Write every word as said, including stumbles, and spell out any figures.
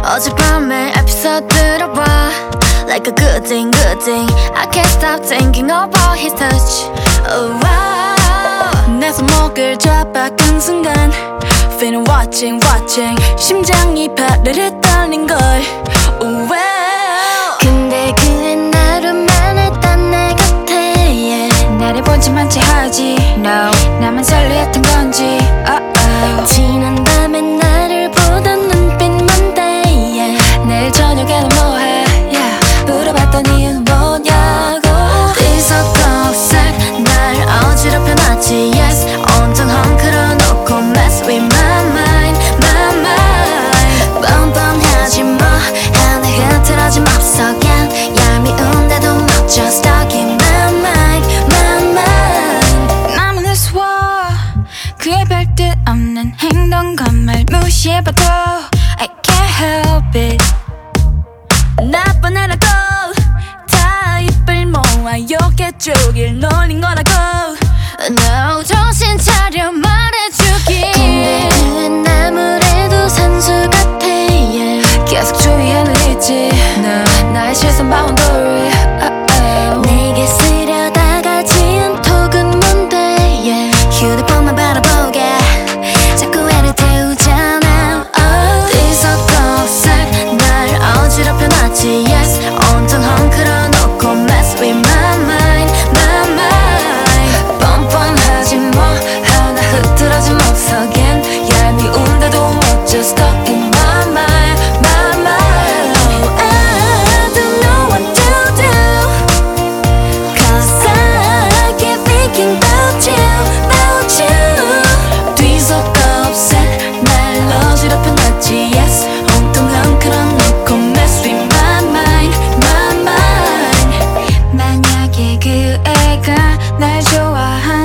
어젯밤에 에피소드 들어봐 Like a good thing, good thing I can't stop thinking about his touch oh, wow. 내 손목을 잡아간 순간 Feeling watching, watching 심장이 파르르 떨린걸 oh, wow. 근데 그엔 나로만 했던 내 곁에 yeah. 나를 본짓만 채 하지 No 나만 설레었던 건지 uh -oh. 지난 밤에 나를 보던 눈빛만 돼 yeah. 내일 저녁에는 뭐해 yeah. 물어봤던 이유는 뭐냐고 뒤섞어색 날 어지럽혀 놨지 yes. 온통 헝클어 놓고 mess with my mind my mind 뻔뻔하지 뭐 하늘 흐트러짐 없어 그냥 얄미운데도 멋져 stuck in my mind my mind 나만 우스워 그의 별뜻 없는 행동과 말 무시해봐도 I can't help it 나쁜 애라고 다 입을 모아 욕해 주길 놀린 거라고 No 정신 차려 말해주길 근데 그엔 아무래도 산수 같아 yeah. 계속 주위에는 있지 no. 나의 시선 바운더리 uh-oh. 내게 쓰려다가 지은 톡은 뭔데 yeah. 휴대폰만 바라보게 자꾸 애를 태우잖아 oh. 뒤섞어색 날 어지럽혀 놨지 yes. 온통 헝클어 놓고 mess with my mind my mind 뻔뻔하지 뭐 하나 흐트러진 목석엔 얄미운데도 멋져 stuck in my mind my mind oh, I don't know what to do Cause I keep thinking about you about you 뒤섞어색 날 어지럽혀 놨지 yes. 온통 헝클어 놓고 mess with my mind my mind 만약에 그 애가 날 좋아하